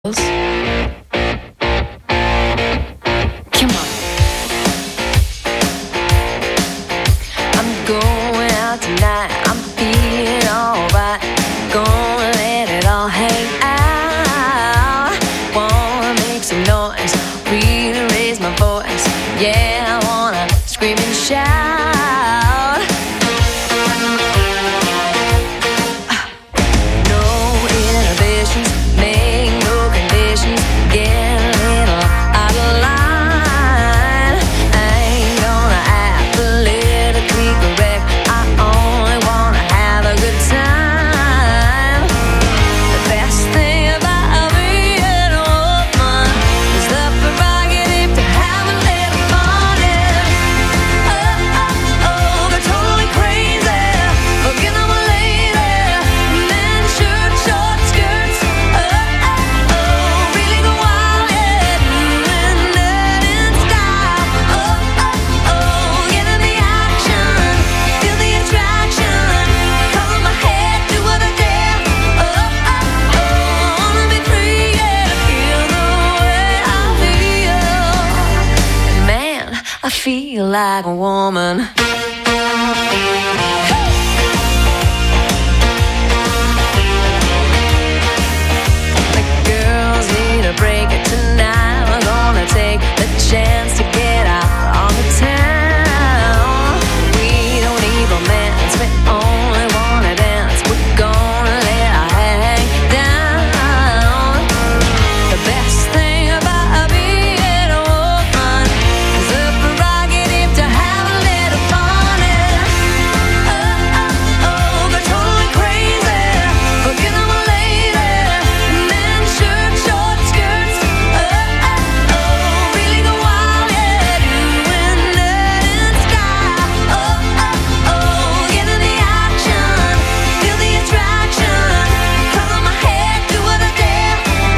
Like a woman. The girls need a break tonight. We're gonna take the chance to get out on the town. We don't need romance, we only wanna dance. We're gonna let our hang down. The best thing about being a woman is the prerogative to have a little fun. Go totally crazy, forget I'm a lady. Men shirt, short skirts. Really go wild, yeah, doing that in style. Get in the action, feel the attraction. Color my hair, do what I dare.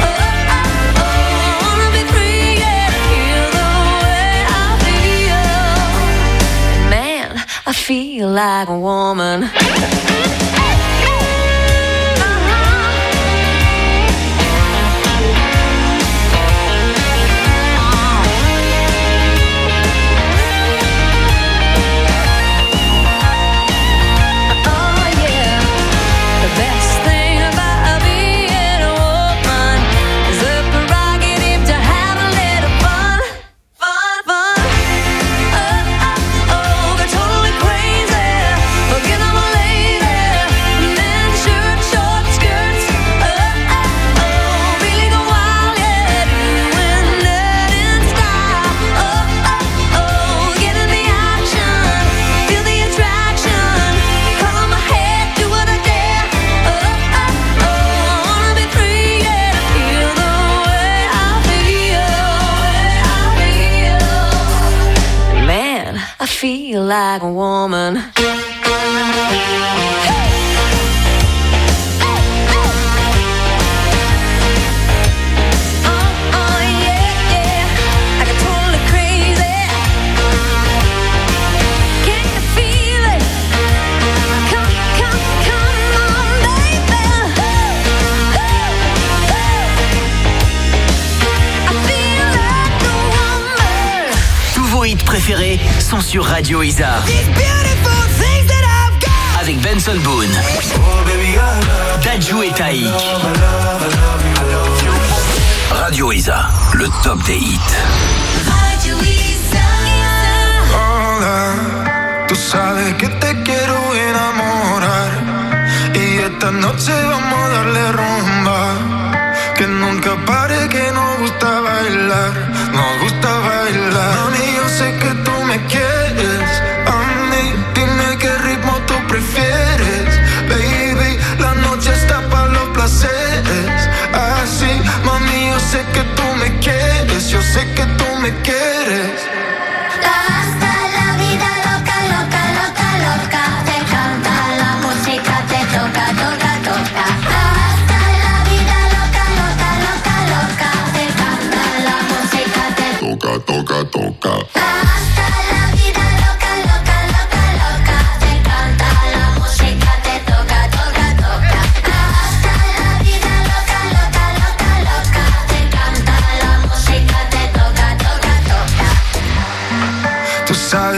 Wanna be free, yeah, feel the way I feel. Man, I feel like a woman. I feel like a woman. Préférés sont sur Radio Isa. Avec Benson Boone, Dadju et Taïk. Radio Isa, le top des hits. Radio Isa. Hola, tú sabes que te quiero enamorar y esta noche vamos a darle rumba. Que nunca pare, que nos gusta bailar, nos gusta bailar. Mami, yo sé que tú me quieres, a mí, dime qué ritmo tú prefieres. Baby, la noche está para los placeres. Así, mami, yo sé que tú me quieres, yo sé que tú me quieres. Hasta la vida loca, loca, loca, loca. Te canta la música, te toca, toca, toca. Hasta la vida loca, loca, loca, loca. Te canta la música, te toca, toca, toca. hasta la vida loca, loca, loca, loca. Te canta la música, te toca, toca, toca. Hasta la vida loca, loca, loca, loca.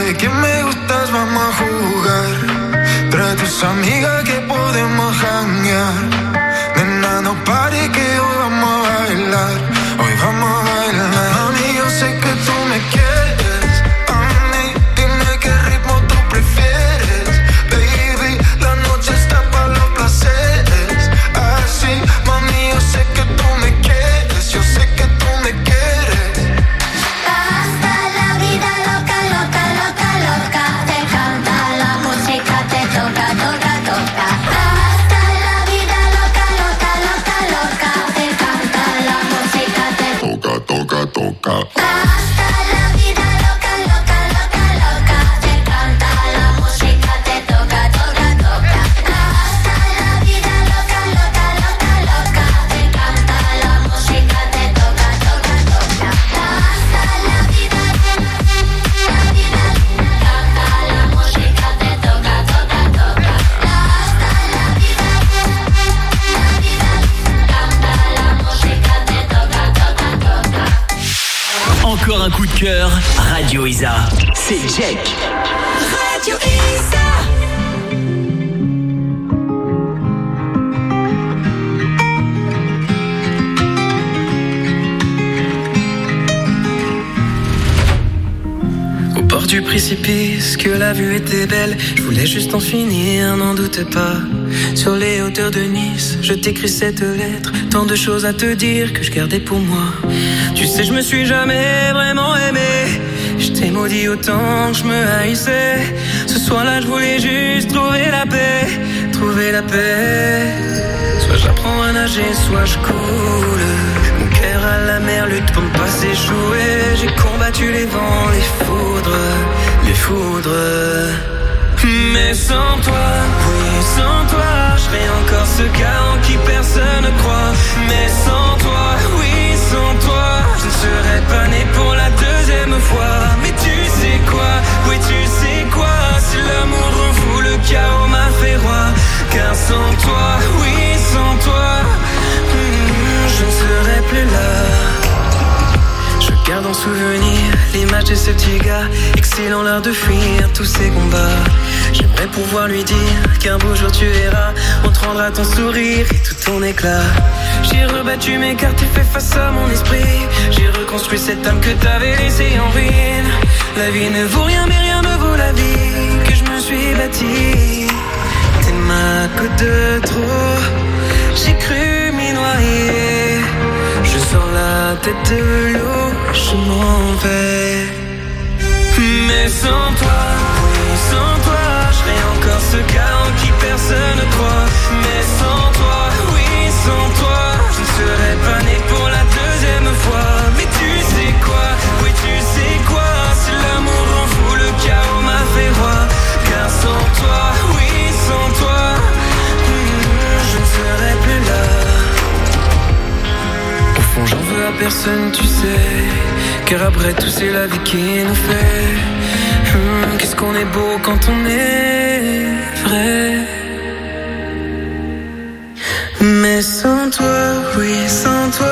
sabe que me gustas, vamos a jugar. Trae tus amigas que podemos janguear. Nena, no pare que hoy vamos a bailar. Hoy vamos a bailar. Mami, yo sé que tú me quieres. A mí, dime qué ritmo tú prefieres. Baby, la noche está para los placeres. Así, mami, yo sé que tú me quieres. Yo sé que tú me quieres. Hasta la vida loca, loca, loca, loca. Te canta la música, te toca, toca, toca. Hasta la vida loca, loca, loca, loca. Te canta la música, te Toca, toca, toca. hasta la vida loca, loca, loca, loca. Te canta la música, te toca, toca, toca. Hasta la vida loca, loca, loca, loca. Te canta la música, te toca, toca, toca. Hasta la vida, canta la música, te toca, toca, toca. Hasta la vida, canta la música, te toca, toca, toca. Encore un coup de cœur, Radio Isa. C'est Jack. Radio Isa. Au bord du précipice, que la vue était belle. Je voulais juste en finir, n'en doute pas. Sur les hauteurs de Nice, je t'écris cette lettre. Tant de choses à te dire que je gardais pour moi. Tu sais, je me suis jamais vraiment aimé. Je t'ai maudit autant que je me haïssais. Ce soir-là, je voulais juste trouver la paix. Trouver la paix. Soit j'apprends à nager, soit je coule. Mon cœur à la mer lutte pour ne pas s'échouer. J'ai combattu les vents, les foudres, les foudres. Mais sans toi, oui, sans toi, je serai encore ce gars en qui personne ne croit. Mais sans toi, oui, sans toi, je ne serais pas né pour la deuxième fois. Mais tu sais quoi, oui, tu sais quoi, si l'amour rend fou, le chaos m'a fait roi. Car sans toi, oui, sans toi, je ne serais plus là. Je garde en souvenir l'image de ce petit gars, excelant l'art de fuir tous ces combats. J'aimerais pouvoir lui dire qu'un beau jour tu verras, on te rendra ton sourire et tout ton éclat. J'ai rebattu mes cartes et fait face à mon esprit. J'ai reconstruit cette âme que t'avais laissée en ruine. La vie ne vaut rien mais rien ne vaut la vie que je me suis bâtie. T'es ma goutte de trop, j'ai cru m'y noyer. Je sors la tête de l'eau, je m'en vais. Mais sans toi, oui, sans toi, je serai encore ce gars en qui personne ne croit. Mais sans toi, oui, sans toi, je ne serais pas né pour la deuxième fois. Mais tu sais quoi, oui, tu sais quoi, si l'amour rend fou, le chaos m'a fait roi. Car sans toi, oui, sans toi, je ne serais plus là. J'en veux à personne, tu sais. Car après tout c'est la vie qui nous fait. Qu'est-ce qu'on est beau quand on est vrai. Mais sans toi, oui, sans toi.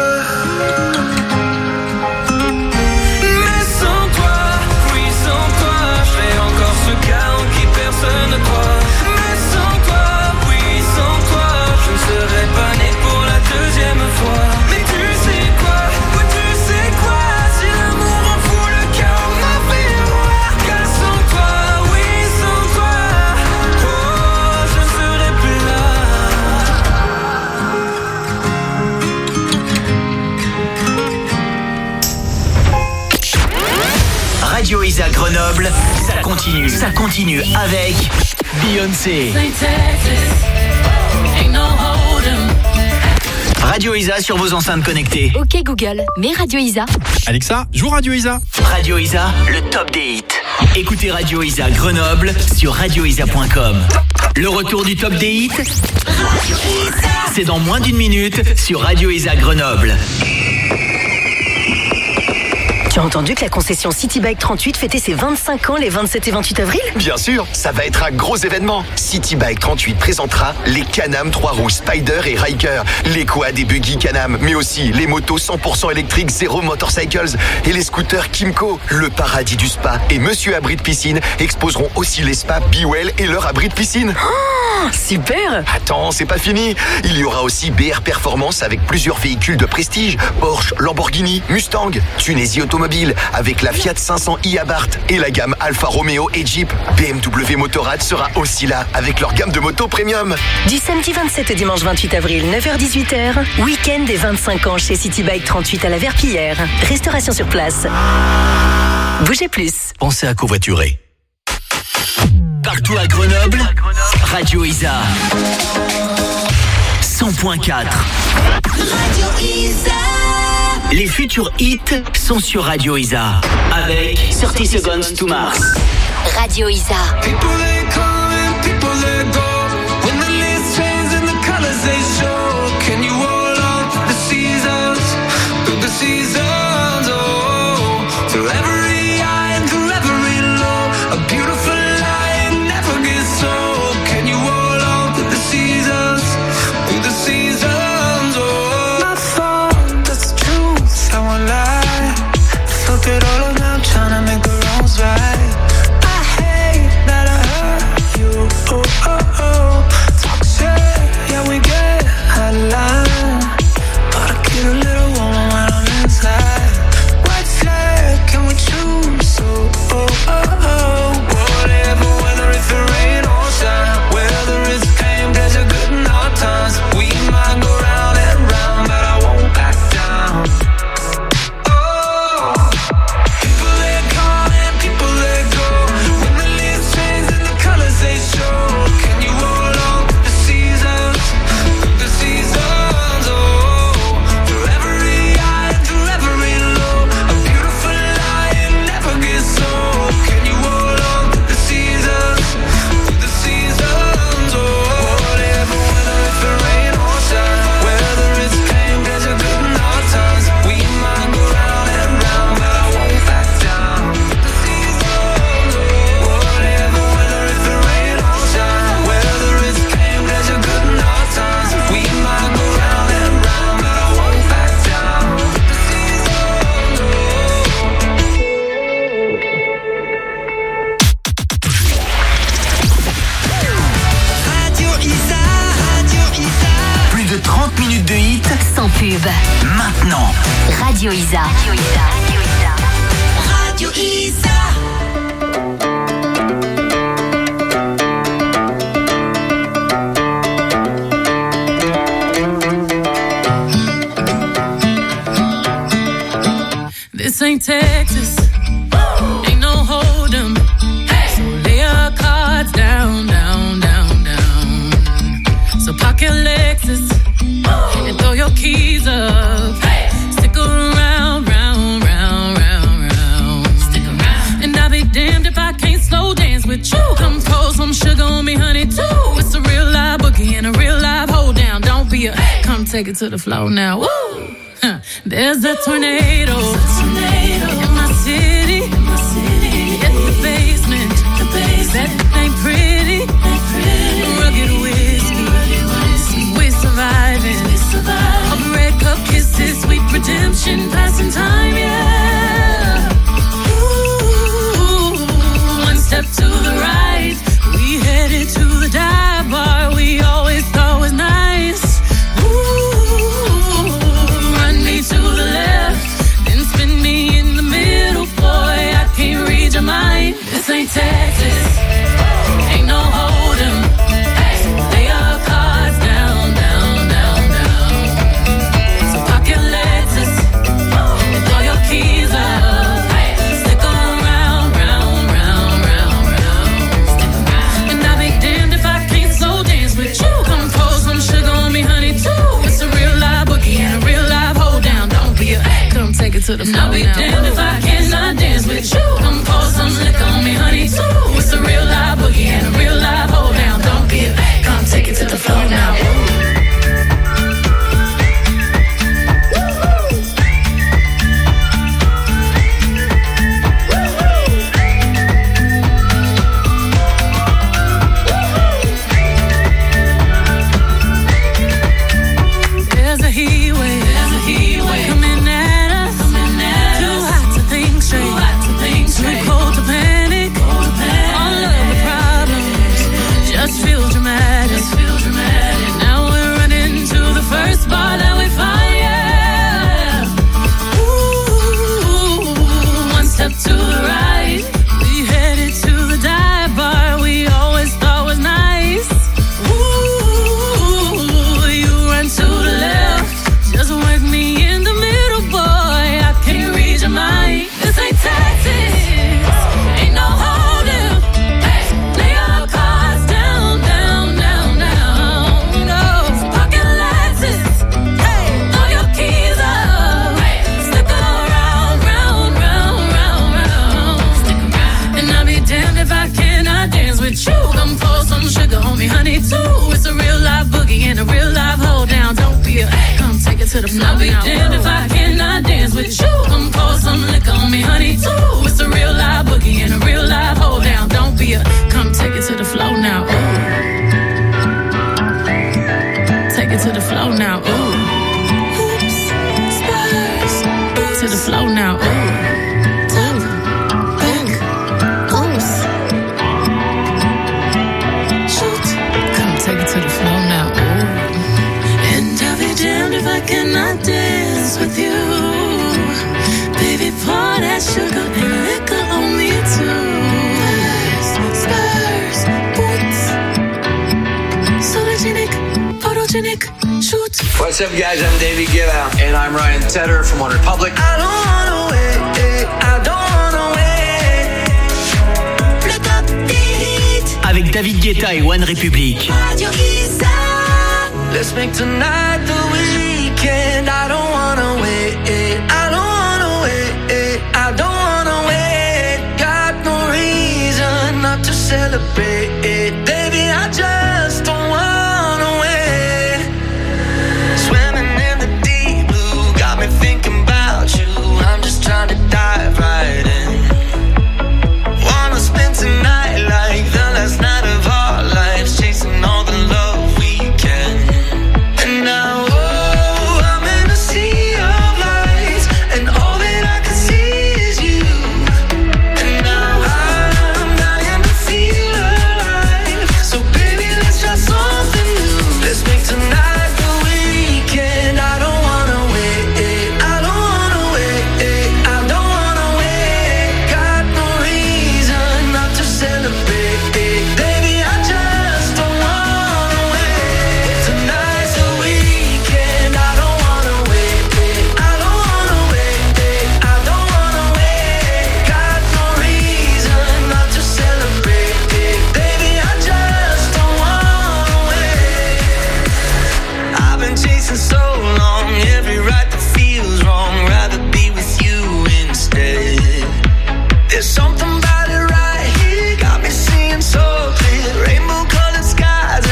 Mais sans toi, oui, sans toi, je serai encore ce gars en qui personne ne croit. Mais sans toi, oui, sans toi, je ne serais pas né pour la deuxième fois. Mais tu sais quoi, oui, tu sais quoi, si l'amour en fout, le chaos m'a fait roi. Car sans toi, oui, sans toi, oh, je ne serais plus là. Radio Isa Grenoble, ça continue avec Beyoncé. Radio Isa sur vos enceintes connectées. Ok Google, mets Radio Isa. Alexa, joue Radio Isa. Radio Isa, le top des hits. Écoutez Radio Isa Grenoble sur radioisa.com. Le retour du top des hits, c'est dans moins d'une minute sur Radio Isa Grenoble. Tu as entendu que la concession City Bike 38 fêtait ses 25 ans les 27 et 28 avril? Bien sûr, ça va être un gros événement. City Bike 38 présentera les Can-Am 3 roues Spider et Ryker, les quads et buggy Can-Am, mais aussi les motos 100% électriques Zero Motorcycles et les scooters Kymco. Le paradis du spa et Monsieur Abri de Piscine exposeront aussi les spas Bewell et leur abri de piscine. Oh, super! Attends, c'est pas fini. Il y aura aussi BR Performance avec plusieurs véhicules de prestige, Porsche, Lamborghini, Mustang, Tunisie Automobile avec la Fiat 500i Abarth et la gamme Alfa Romeo et Jeep. BMW Motorrad sera aussi là avec leur gamme de motos premium. Du samedi 27 au dimanche 28 avril, 9h-18h, week-end des 25 ans chez City Bike 38 à la Verpillière. Restauration sur place. Bougez plus. Pensez à covoiturer. Partout à Grenoble, Radio Isa 100.4. Radio Isa. Les futurs hits sont sur Radio Isa avec 30 Seconds to Mars. Radio Isa. People they come and people they go. When the leaves change and the colors they show. Can you hold on to the seasons? Through the seasons, oh. Through every high and through every low. A beautiful light never gets old. Can you hold on to the seasons? Through the seasons, oh. My fault, that's the truth, I won't lie. Fuck it all up now, trying to make the wrongs right. Maintenant, Radio Isa. Radio Isa. This ain't Texas, ain't no hold 'em. So lay your cards down, down, down, down. So park your Lexus and throw your keys up. Stick around, round, round, round, round. Stick around. And I'll be damned if I can't slow dance with you. Come pour some sugar on me, honey, too. It's a real live boogie and a real live hold down. Don't be a, come take it to the floor now. Woo! There's a tornado in my city. In the basement. That ain't pretty. Rugged whiskey. We're surviving. Of red cup kisses, sweet redemption, passing time, yeah. Ooh, one step to the right. We headed to the dive bar we always thought was nice. To the left, then spin me in the middle, boy, I can't read your mind. This ain't Texas, ain't no hold 'em. So lay your cards down, down, down, down. So park your Lexus and throw your keys up. Stick around, round, round, round, round. And I'll be damned if I can't slow dance with you. Come pour some sugar on me, honey, too. It's a real live boogie and a real live hold down. Don't be a, come take it to the floor. I'll be damned if I cannot dance with you. Come pour some liquor on me, honey, too. It's a real live boogie and a real live hold down. Don't be a, come take it to the floor now. to the floor. I'll be damned if I cannot dance with you. Come pour some liquor on me, honey, too. It's a real live boogie and a real live hold down. Don't be a, come take it to the floor now. Ooh. Take it to the floor now. Ooh. Oops, spurs. To the floor now. Ooh. Cannot dance with you, baby. Pour that sugar and liquor on me too. Spurs, boots, sologenic, photogenic, shoot. What's up, guys? I'm David Guetta, and I'm Ryan Tedder from One Republic. I don't wanna wait, I don't wanna wait. Le Top Hit avec David Guetta et One Republic. Radio Isa. Let's make tonight the weekend. I don't wanna wait, I don't wanna wait, I don't wanna wait. Got no reason not to celebrate, baby, I just don't wanna wait. Swimming in the deep blue, got me thinking about you. I'm just trying to dive right in. Wanna spend tonight like the last night of our lives, chasing all the love we can. And now, oh, I'm in a sea of lights, and all that I can see is you. And now I'm dying to feel alive. So baby, let's try something new. Let's make tonight the weekend. I don't wanna wait, I don't wanna wait, I don't wanna wait. Got no reason not to celebrate, baby, I just don't wanna wait. Tonight's the weekend. I don't wanna wait, I don't wanna wait, I don't wanna wait. Got no reason not to celebrate, baby, I just don't wanna wait. I've been chasing so long, every right that feels wrong, rather be with you instead. There's something about it right here, got me seeing so clear, rainbow colored skies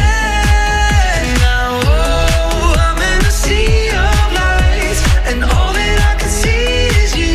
ahead. Now, oh, I'm in a sea of lights, and all that I can see is you.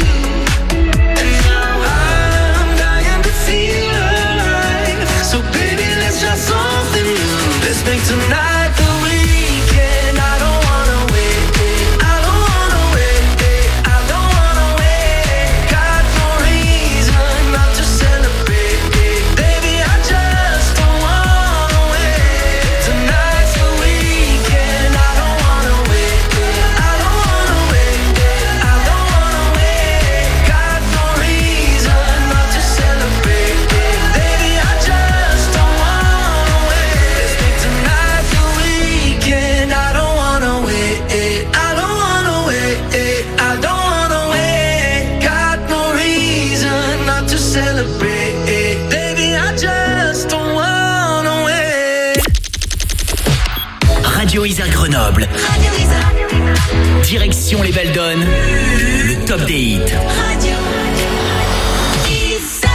And now I'm dying to feel alive. So baby, let's try something new. Let's make tonight the weekend. I don't wanna wait, I don't wanna wait, I don't wanna wait. Got no reason not to celebrate, baby, I just don't wanna wait. Tonight's the weekend. I don't wanna wait, I don't wanna wait, I don't wanna wait. Got no reason not to celebrate, baby, I just don't wanna wait. Let's make tonight the weekend. I don't wanna wait, I don't wanna wait, I don't wanna wait. Got no reason not to celebrate, baby, I just don't wanna wait. Radio Isa Grenoble. Radio Isa. Direction les Belles Donnes. Le top des hits. Radio Isa.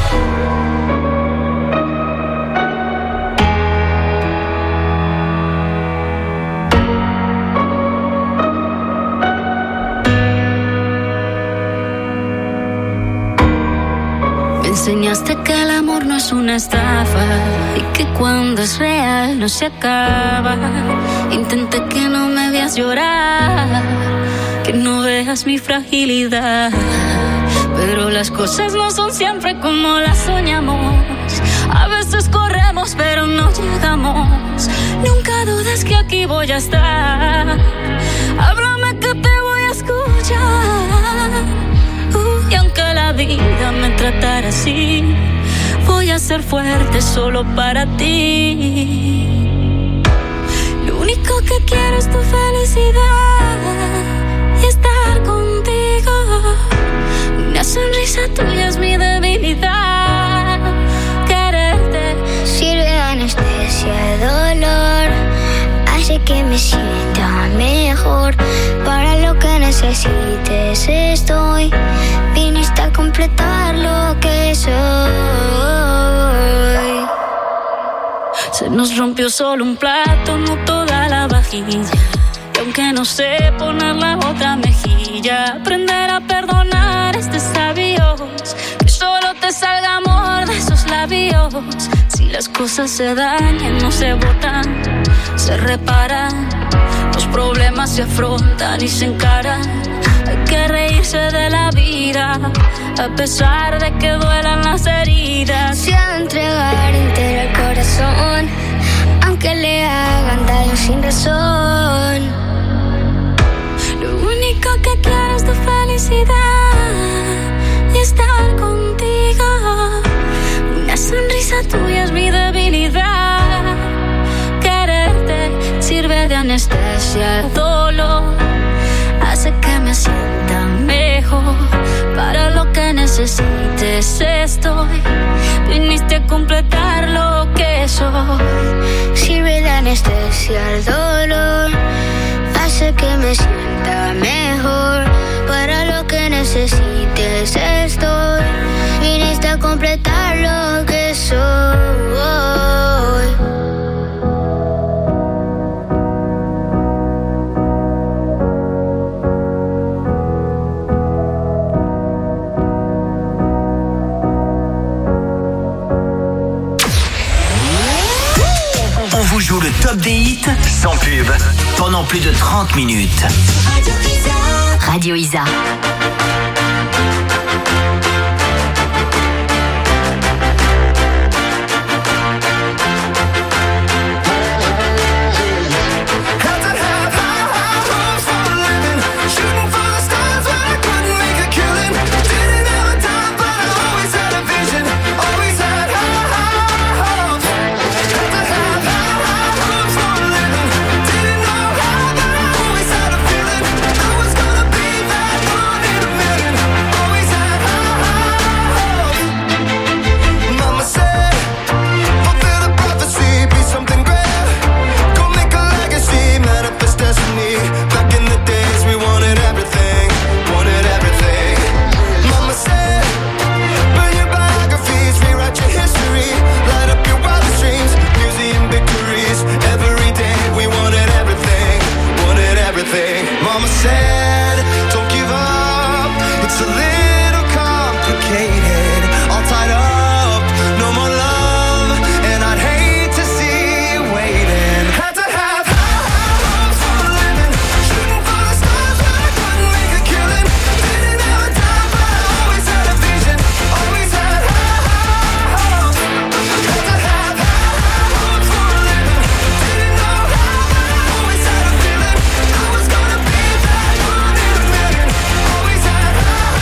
Me enseñaste que el amor no es una estafa y que cuando es real no se acaba. Intenté que no me veas llorar, que no veas mi fragilidad, pero las cosas no son siempre como las soñamos. A veces corremos pero no llegamos. Nunca dudes que aquí voy a estar. Háblame que te voy a escuchar. Y aunque la vida me tratara así, voy a ser fuerte solo para ti. Lo único que quiero es tu felicidad y estar contigo. Una sonrisa tuya es mi debilidad. Quererte Sirve de anestesia el dolor, hace que me sienta mejor. Para lo que necesites estoy, viniste a completar lo que soy. Se nos rompió solo un plato, no toda la vajilla. Y aunque no sé poner la otra mejilla, aprender a perdonar es de sabios, que solo te salga amor de esos labios. Si las cosas se dañan, no se botan, se reparan. Los problemas se afrontan y se encaran. Hay que reírse de la vida, a pesar de que duelan las heridas. Se ha de entregar entero el corazón, aunque le hagan daño sin razón. Lo único que quiero es tu felicidad y estar contigo. Una sonrisa tuya es mi debilidad. Quererte sirve de anestesia al dolor, hace que me sienta mejor. Para lo que necesites estoy, viniste a completar lo que soy. Sirve de anestesia al dolor, hace que me sienta mejor. Para lo que necesites estoy, viniste a completar lo que soy. On vous joue le top des hits sans pub pendant plus de 30 minutes. Radio Isa. Mama said, don't give up, it's a little complicated, all tied up, no more love, and I'd hate to see you waiting. Had to have high hopes for a living, shooting for the stars but I couldn't make a killing. Didn't have a dime but I always had a vision, always had high hopes. Had to have high hopes for a living, didn't know how but I always had a feeling I was gonna be that one in a million. Always had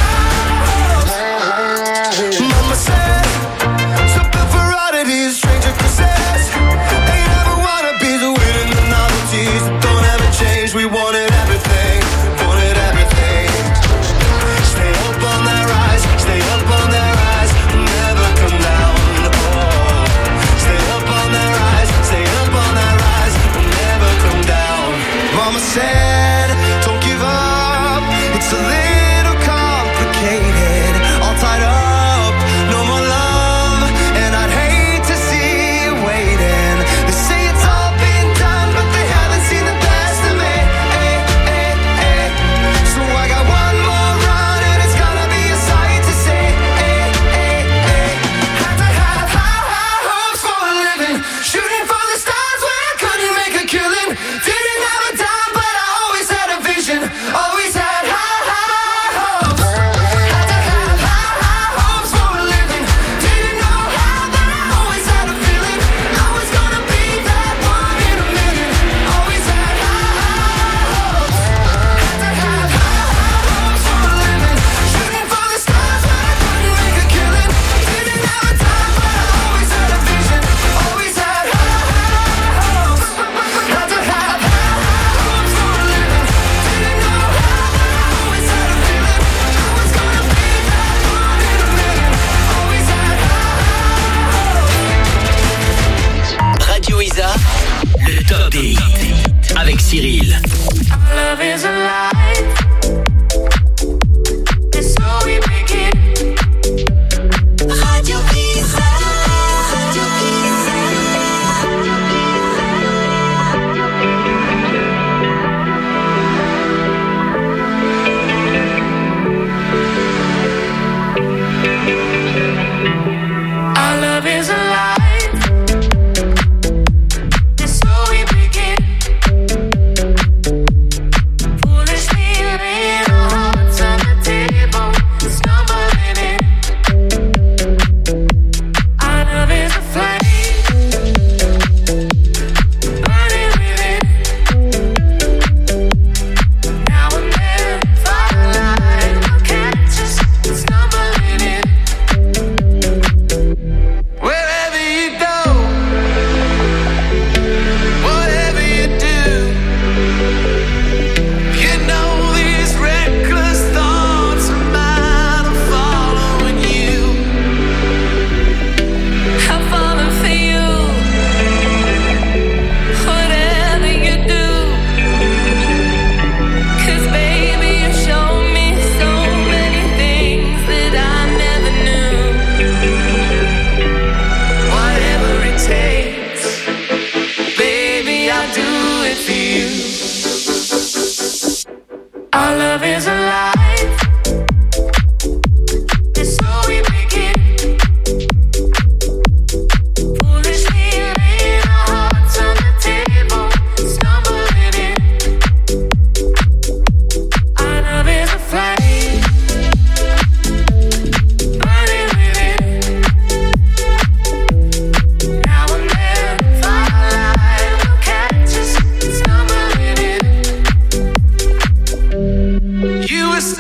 high hopes. Mama said, something for oddities, stranger kisses. Ain't ever wanna be the winning the novelties that don't ever change. We wanted everything, wanted everything. Stay up on that rise, stay up on that rise, never come down. Oh, stay up on that rise, stay up on that rise, never come down. Mama said, don't give up, it's a little complicated, all tied up, no more love, and I'd hate to see you waiting. They say it's all been done, but they haven't seen the best of me. So I got one more run, and it's gonna be a sight to see. Had to have high hopes for a living, shooting for the stars when I couldn't make a killing. Didn't have a dime, but I always had a vision, always had high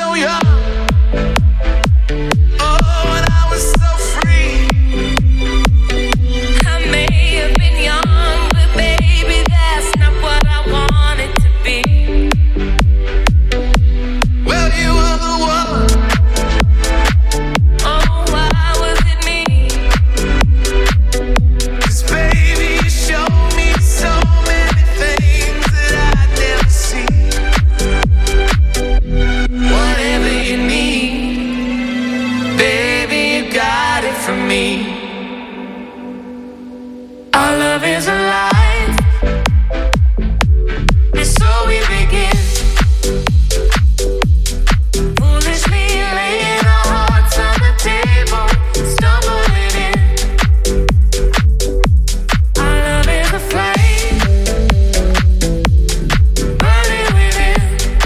so young. Oh, and I was so free. I may have been young, but baby, that's not what I wanted to be. Well, you were the one. Oh, why was it me? 'Cause baby, you showed me so many things that I'd never see. Whatever you need, baby, you got it from me. Our love is alive, and so we begin. Foolishly laying our hearts on the table, stumbling in. Our love is a flame, burning within.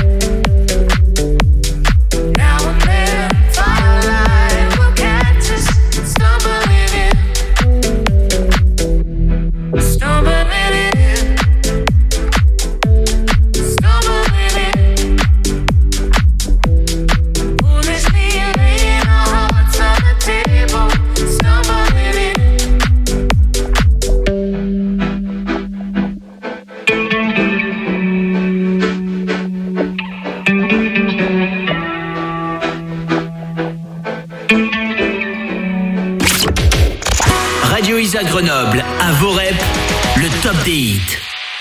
Now and then, firelight will catch us, stumbling in. Stumbling in. Stumbling in. Foolishly laying our hearts on the table, stumbling in. Radio Isa Grenoble, à vos reps, le top des hits.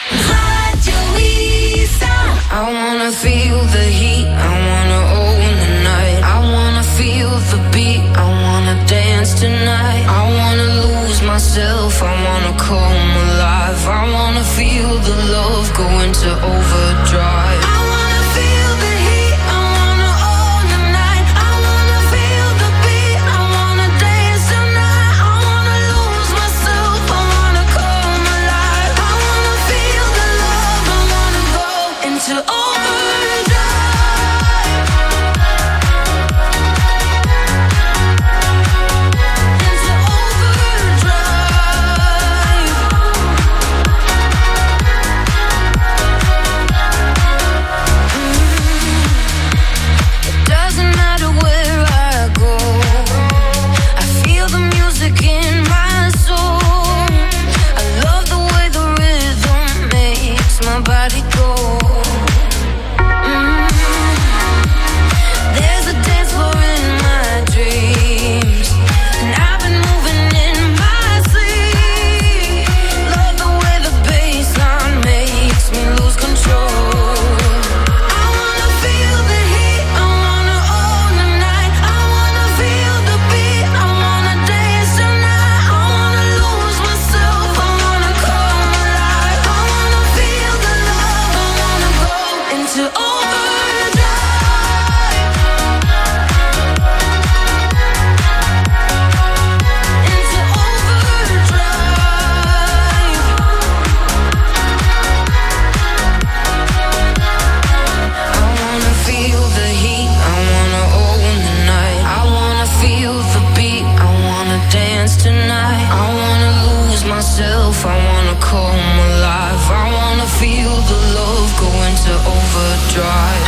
I wanna feel the heat, I wanna own the night. I wanna feel the beat, I wanna dance tonight. I wanna lose myself, I wanna come alive. I wanna feel the love go into overdrive. I wanna feel the heat, I wanna own the night. I wanna feel the beat, I wanna dance tonight. I wanna lose myself, I wanna come alive. I wanna feel the love, I wanna go into overdrive. Into overdrive. It doesn't matter where I go, I feel the music in my soul. I love the way the rhythm makes my body go. There's a dance floor in my dreams, and I've been moving in my sleep. Love the way the bassline makes me lose control. I wanna feel the heat, I wanna own the night. I wanna feel the beat, I wanna dance tonight. I wanna lose myself, I wanna come alive. I wanna feel the love, I wanna go into overdrive. Into overdrive. I wanna feel the heat, I wanna own the night. I wanna feel the beat, I wanna dance tonight. I wanna lose myself, I wanna come alive. I wanna feel the love go into overdrive.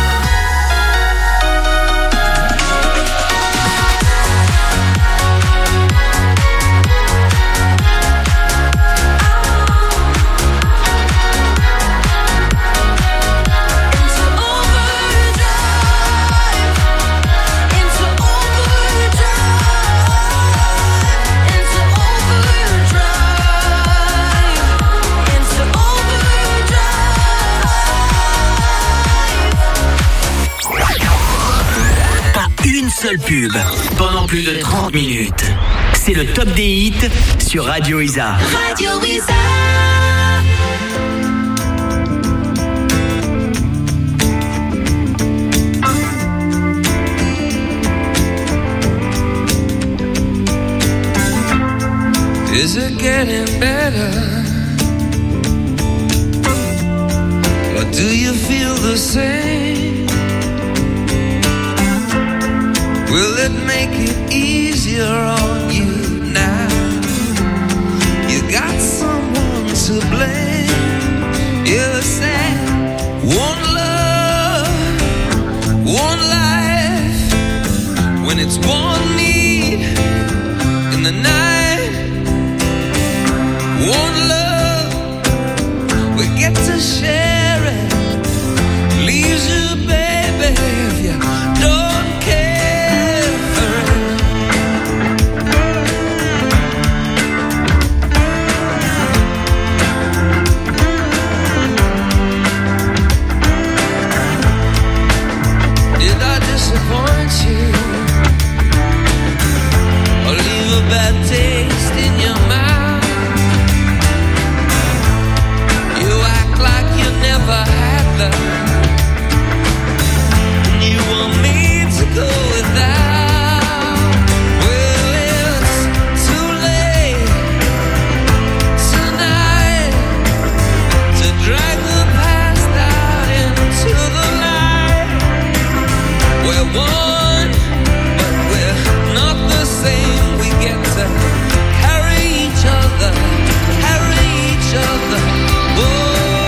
Into overdrive. Into overdrive. Into overdrive. Into overdrive. Pas une seule pub pendant plus de 30 minutes. C'est le top des hits sur Radio Isa. Radio Isa. Is it getting better? Or do you feel the same? Will it make it easier on you now? You got someone to blame. You said one love, one life. when it's one need in the night, one love, we get to share it. Leaves you, baby, if you don't care for it. Did I disappoint you or leave a bad taste in your mouth? You act like you never had love, and you want me to go without. Well, it's too late tonight to drag the past out into the light. We're one, but we're not the same. We get to carry each other, carry each other. Whoa.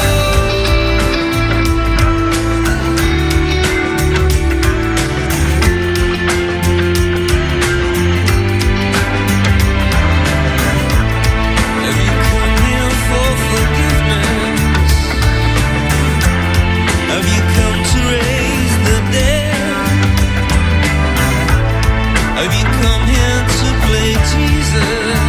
Have you come here for forgiveness? Have you come to raise the dead? Have you come here to play Jesus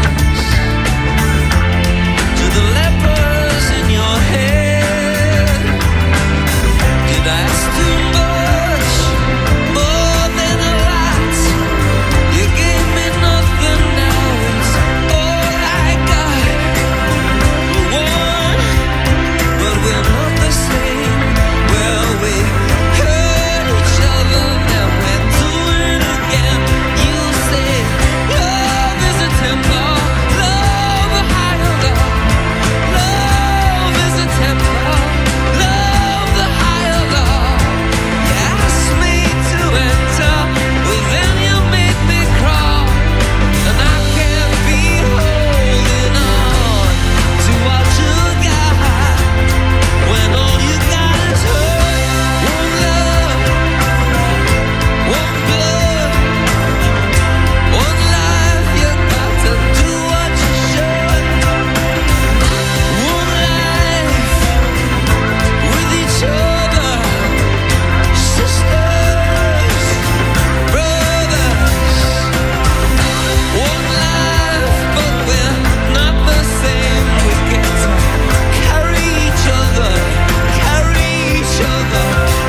to the lepers in your head? Did I ask too much, more than a lot? You gave me nothing, now it's all I got. We're one, but we're not the same. Well, we hurt each other, now we're doing it again. You say love is a tempo, love a higher love. Love is a tempo, love the higher love. You asked me to enter, but then you made me crawl, and I can't be holding on to what you got when all you got is hurt. One love, one blood, one life. You got to do what you should. One life with each other, sisters, brothers. One life, but we're not the same. We get to carry each other, carry each other.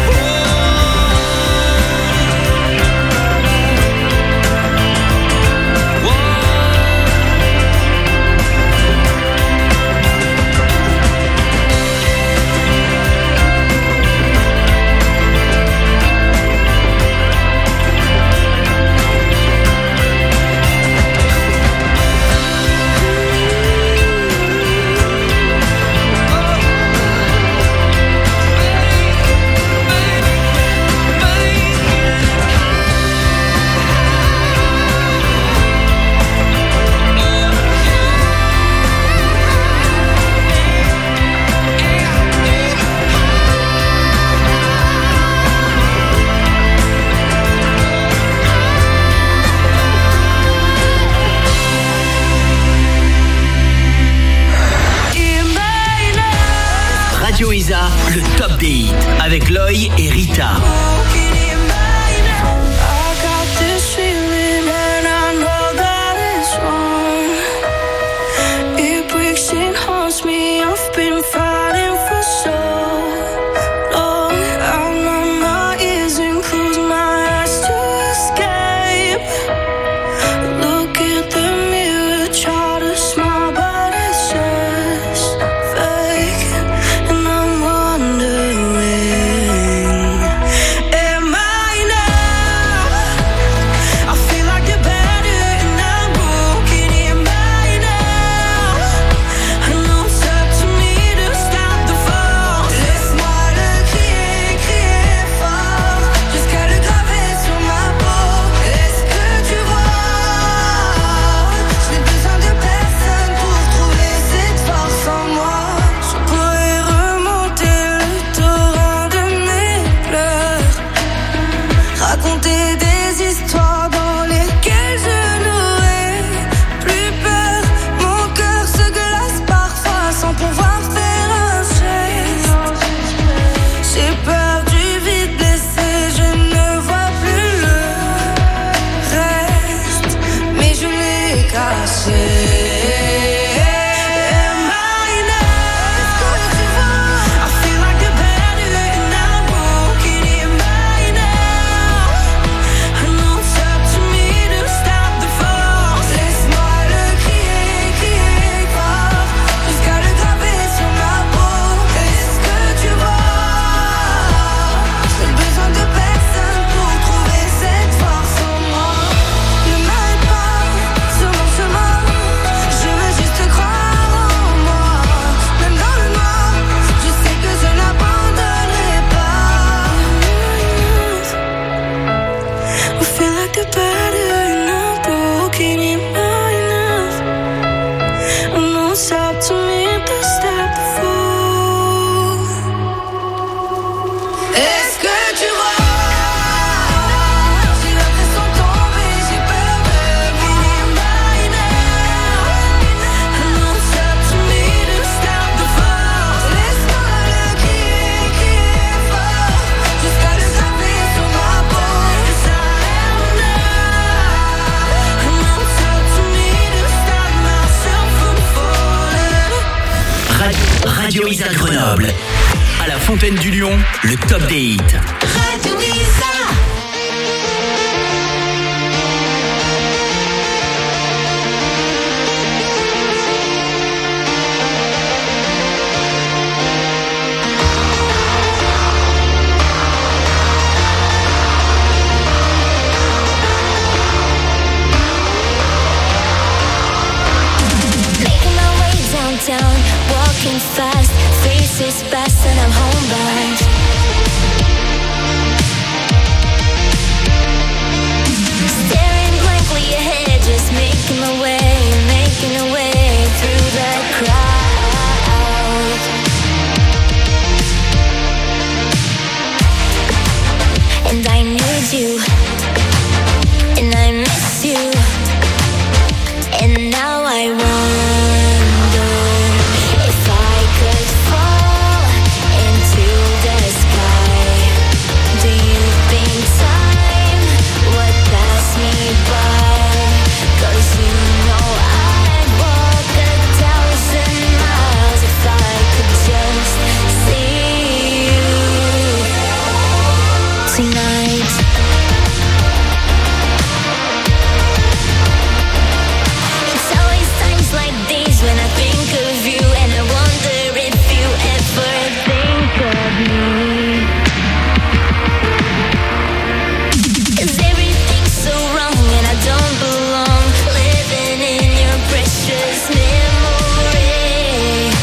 Radio Isa, le top des hits avec Loï et Rita. I got this feeling and I know that it's wrong. It breaks and haunts me. I've been fighting for so long. I numb my ears and close my eyes to escape. Look at the mirror, try to smile, but it's just fake. And I'm wondering, am I now? I feel like the better and I'm broken. Am I now? I know it's up to me to stop the fall. Laisse-moi le crier, crier fort, jusqu'à le graver sur ma peau. Est-ce que tu vois? J'ai besoin de personne pour trouver cette force en moi. Je pourrais remonter le torrent de mes pleurs, raconter des histoires dans better enough, but we'll keep it enough. No, it's up to me to stop the fool. Est-ce que tu vois? Radio Isa Grenoble. À la Fontaine du Lion, le top des hits. Radio Isa. Making my way downtown, walking fast, faces fast and I'm homebound. Staring blankly ahead, just making my way through the crowd. And I need you, and I miss you, and now I wonder if I could fall into the sky. Do you think time would pass me by? 'Cause you know I'd walk 1,000 miles if I could just see you tonight. It's always times like these when I think of you, and I wonder if you ever think of me. 'Cause everything's so wrong and I don't belong, living in your precious memory.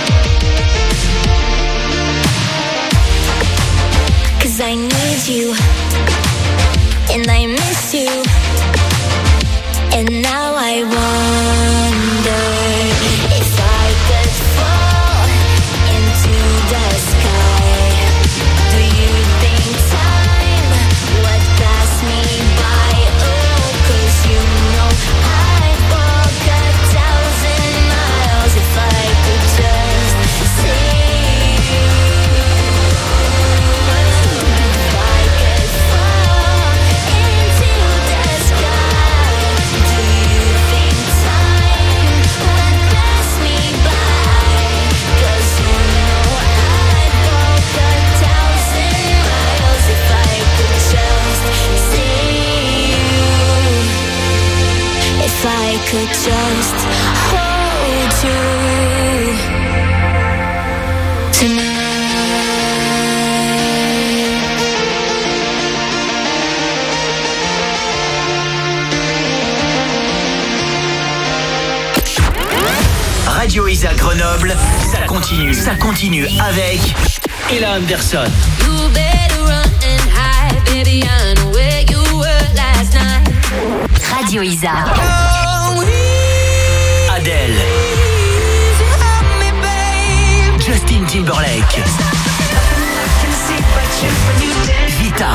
'Cause I need you, and I miss you, and now I wonder if I could fall into the sky. Do you think time would pass me by? Oh, 'cause you know I'd walk 1,000 miles if I could just see you. If I could fall into the sky, do you think time would pass me by? 'Cause you know I'd walk 1,000 miles if I could just see you. If I could just hold you tonight. Radio Isa Grenoble, ça continue avec Ella Anderson. You better run and hide, baby. I know where you were last night. Radio Isa. Adele. Justin Timberlake. Vita.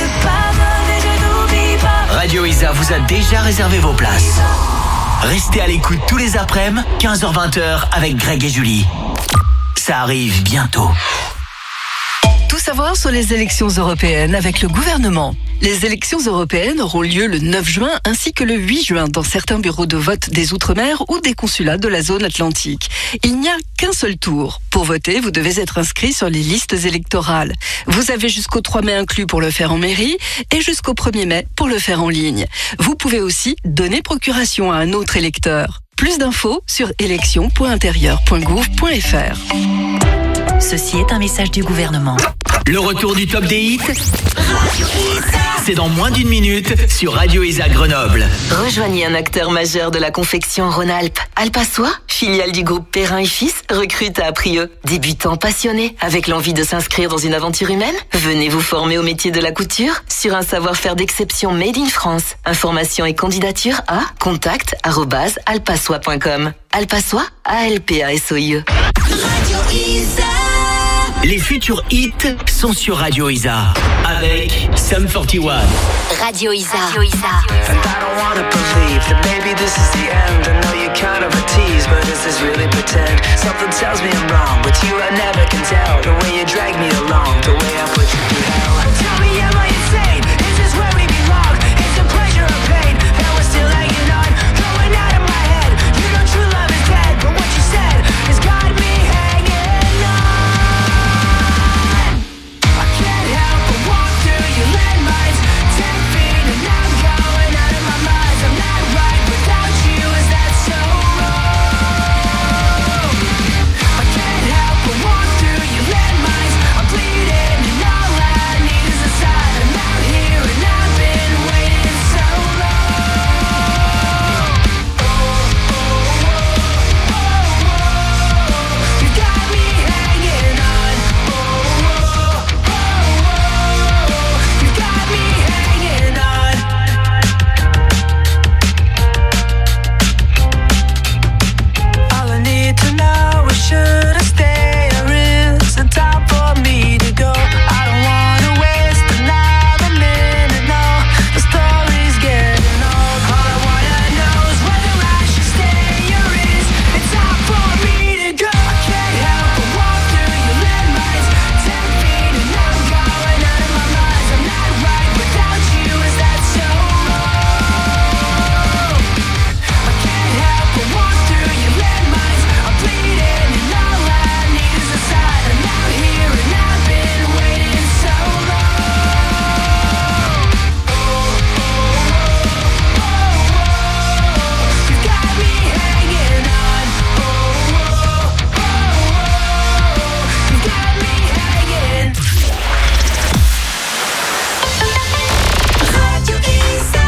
Radio Isa vous a déjà réservé vos places. Restez à l'écoute tous les après-midi, 15h-20h avec Greg et Julie. Ça arrive bientôt. Tout savoir sur les élections européennes avec le gouvernement. Les élections européennes auront lieu le 9 juin ainsi que le 8 juin dans certains bureaux de vote des Outre-mer ou des consulats de la zone atlantique. Il n'y a qu'un seul tour. Pour voter, vous devez être inscrit sur les listes électorales. Vous avez jusqu'au 3 mai inclus pour le faire en mairie et jusqu'au 1er mai pour le faire en ligne. Vous pouvez aussi donner procuration à un autre électeur. Plus d'infos sur élections.intérieur.gouv.fr. Ceci est un message du gouvernement. Le retour du top des hits, c'est dans moins d'une minute sur Radio Isa Grenoble. Rejoignez un acteur majeur de la confection Rhône-Alpes. Alpassois, filiale du groupe Perrin et Fils, recrute à Aprieux. Débutants passionnés, avec l'envie de s'inscrire dans une aventure humaine? Venez vous former au métier de la couture sur un savoir-faire d'exception made in France. Informations et candidature à contact@alpassois.com. Alpassois, ALPASOIE. Radio Isa. Les futurs hits sont sur Radio Isa avec Sum 41. Radio Isa. And I don't wanna believe that maybe this is the end. I know you're kind of a tease, but is this really pretend? Something tells me I'm wrong. With you I never can tell. The way you drag me along, the way I put you through hell. Tell me, am I insane? Is this where we belong? Is it pleasure or pain that we're still hanging on? Going out of my head. You know true love is dead, but what you said has got me hanging on. I can't help but walk through your landmines. 10 feet and I'm going out of my mind. I'm not right without you, is that so wrong? I can't help but walk through your landmines. I'm bleeding and all I need is a sign. I'm out here and I've been waiting so long. You got me hanging on. You got me hanging on. All I need to know is should I stay or is it time for me to go? I don't wanna waste another minute, no. The story's getting old. All I wanna know is whether I should stay or is it time for me to go? I can't help but walk through your landmines. 10 feet and I'm going out of my mind. I'm not right without you, is that so wrong? I can't help but walk through your landmines. I'm bleeding and all I need is a sign. I'm out here and I've been waiting so long. You got me hanging on. You got me hanging. Radio Isa.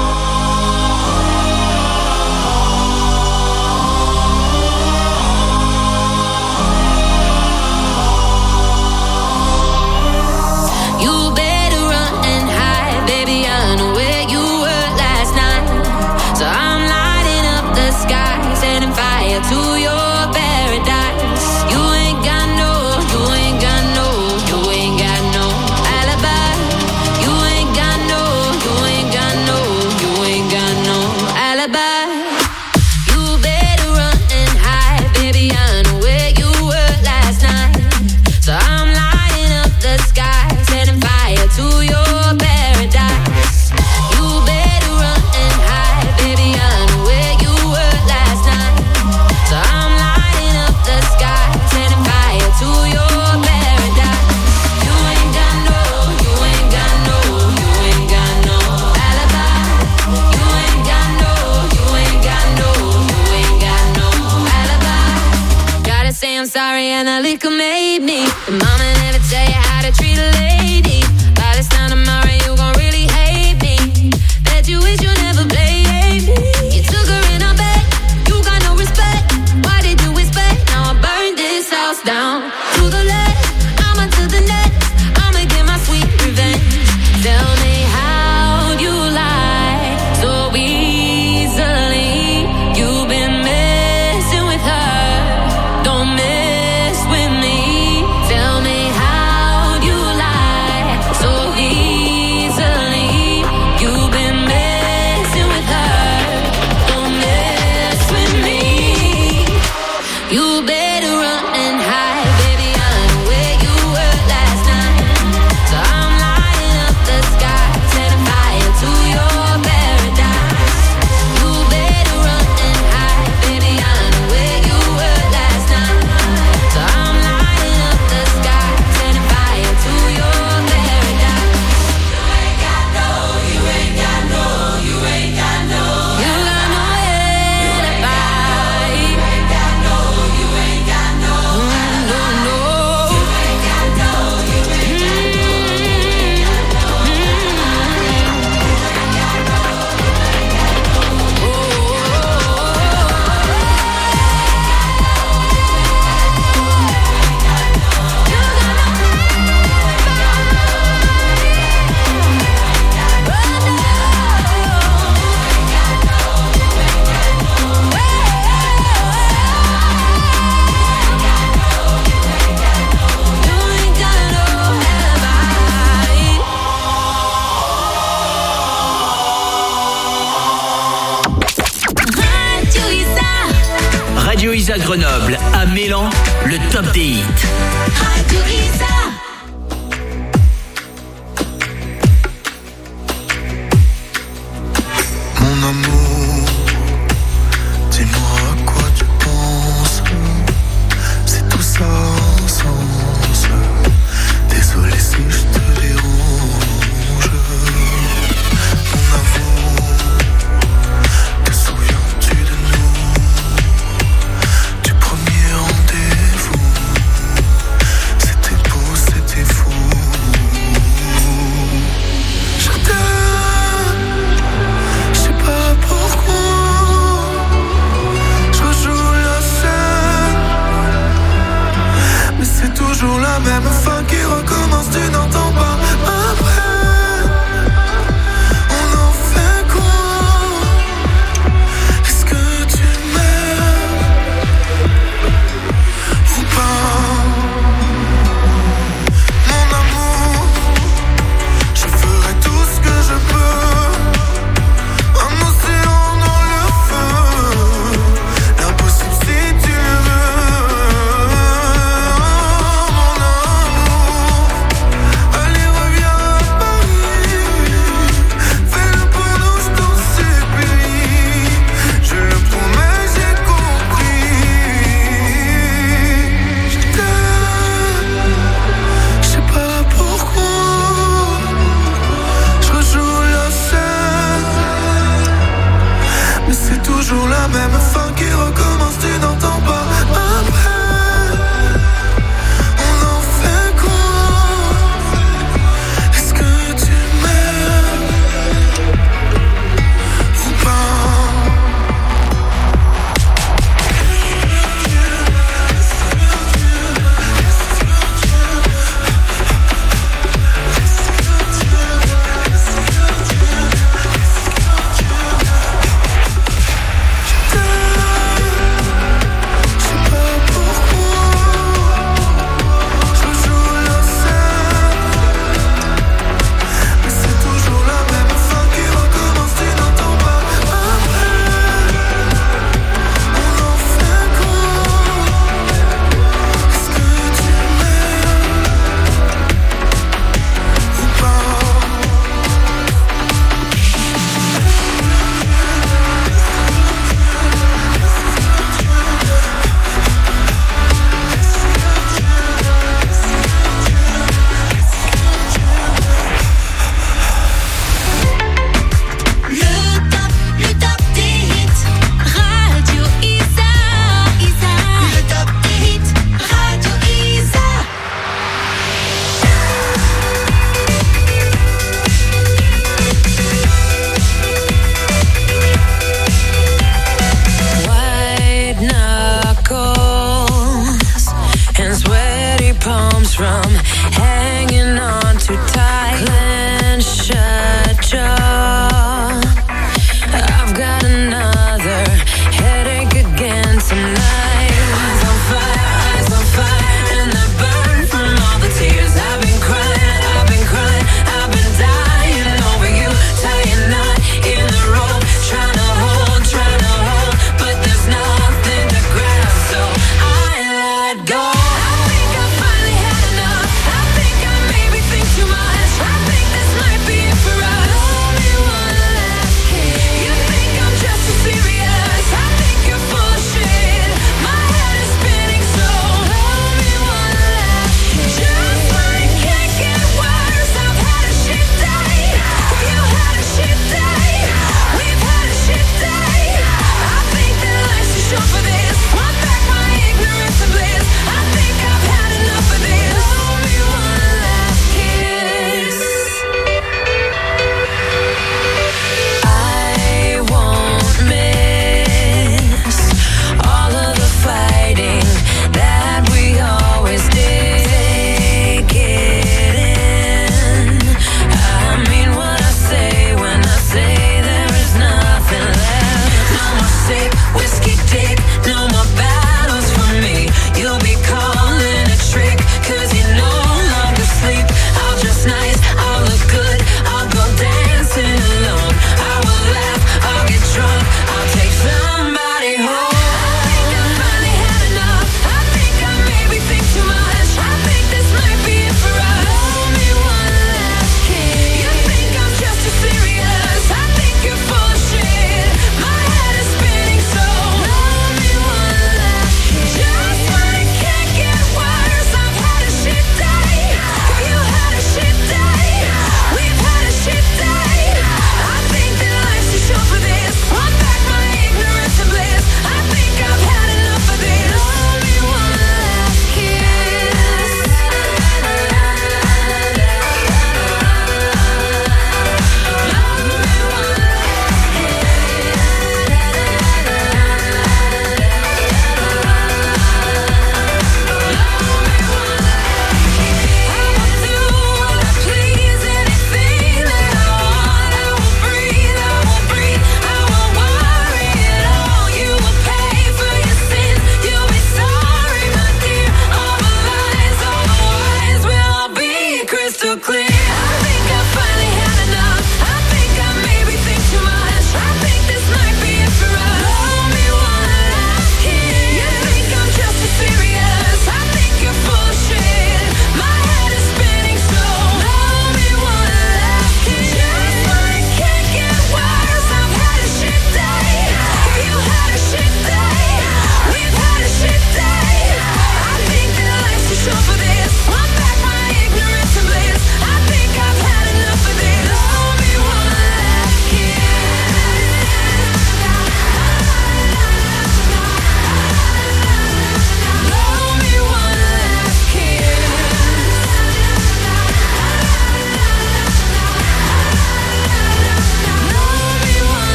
You better run and hide, baby. I know where you were last night. So I'm lighting up the sky, setting fire to your paradise. You ain't got no alibi. You ain't got no alibi. You better run and hide, baby. I know where you were last night. So I'm lighting up the sky, setting fire to your paradise. You better run and hide, baby. I know where you were last night. So I'm lighting up the sky, setting fire to your paradise. You ain't got no alibi. You ain't got no alibi. Gotta say I'm sorry and the liquor made me. But mama never tell you how to treat a lady. By this time tomorrow you gon' really hate me. Bet you wish you never played me. You took her in a bed, you got no respect. Why did you expect? Now I burned this house down to the left. I'm onto the next. I'ma get my sweet revenge. Tell me how you lie so easily. You've been messing with her, don't mess with me. Tell me à Grenoble, à Mélan, le top des hits. Radio Isa. Mon amour, dis-moi à quoi tu penses. C'est tout ça sens. Désolé si je te dérange. Mon amour, te souviens-tu de nous? Du premier rendez-vous, c'était beau.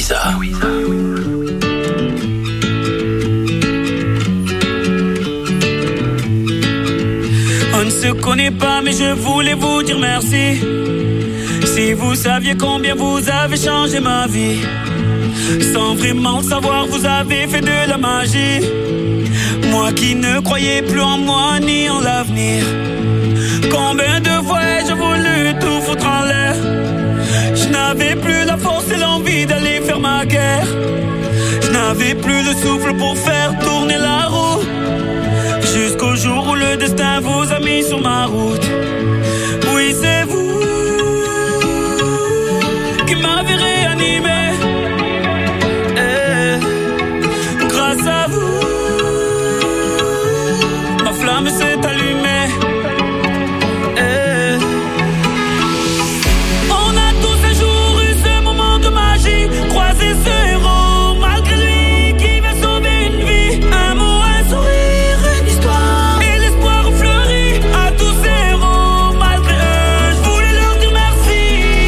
Isa. On ne se connaît pas, mais je voulais vous dire merci. Si vous saviez combien vous avez changé ma vie. Sans vraiment le savoir, vous avez fait de la magie. Moi qui ne croyais plus en moi ni en l'avenir. Combien de fois ai-je voulu tout foutre en l'air. Je n'avais plus la force et l'envie d'aller faire ma guerre. Je n'avais plus le souffle pour faire tourner la roue. Jusqu'au jour où le destin vous a mis sur ma route. Oui, c'est vous qui m'avez réanimé. Grâce à vous, ma flamme s'est allumée. On a tous un jour eu ce moment de magie. Croiser ce héros, malgré lui, qui va sauver une vie. Un mot, un sourire, une histoire. Et l'espoir fleurit à tous ces héros. Malgré eux, je voulais leur dire merci.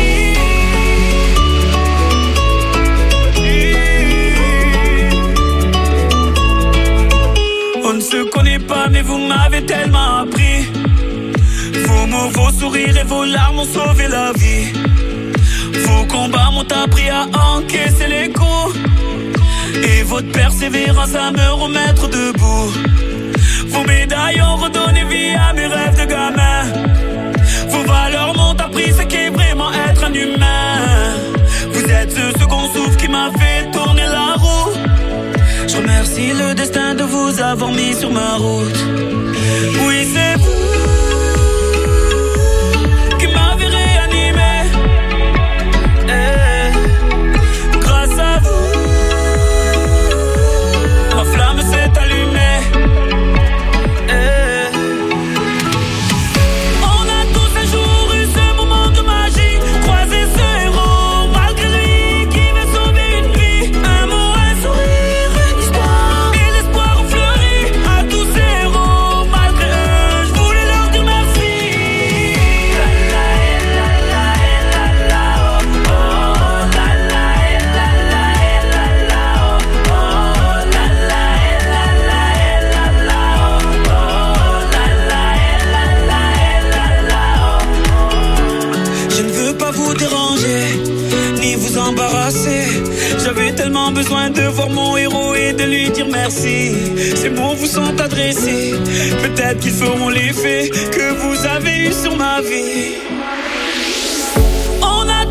On ne se connaît pas, mais vous m'avez tellement appris. Vos mots, vos sourires et vos larmes ont sauvé la vie. Vos combats m'ont appris à encaisser les coups. Et votre persévérance à me remettre debout. Vos médailles ont redonné vie à mes rêves de gamin. Vos valeurs m'ont appris ce qu'est vraiment être un humain. Vous êtes ce second souffle qui m'a fait tourner la roue. Je remercie le destin de vous avoir mis sur ma route. Oui, c'est vous qui m'avez réanimé. Grâce à vous, ma flamme s'est allumée. On a tous un jour eu ce moment de magie. Croiser ce héros, malgré lui, qui va sauver une vie. Un mot, un sourire, une histoire. Et l'espoir fleurit à tous ces héros. Malgré eux, je voulais leur dire merci. La la la la la la oh oh la la la la la la oh oh la la la la la oh oh la la la la. Je ne veux pas vous déranger, ni vous embarrasser. J'avais tellement besoin de voir mon héros et de lui dire merci. Ces mots vous sont adressés, peut-être qu'ils feront l'effet que vous avez eu sur ma vie. On a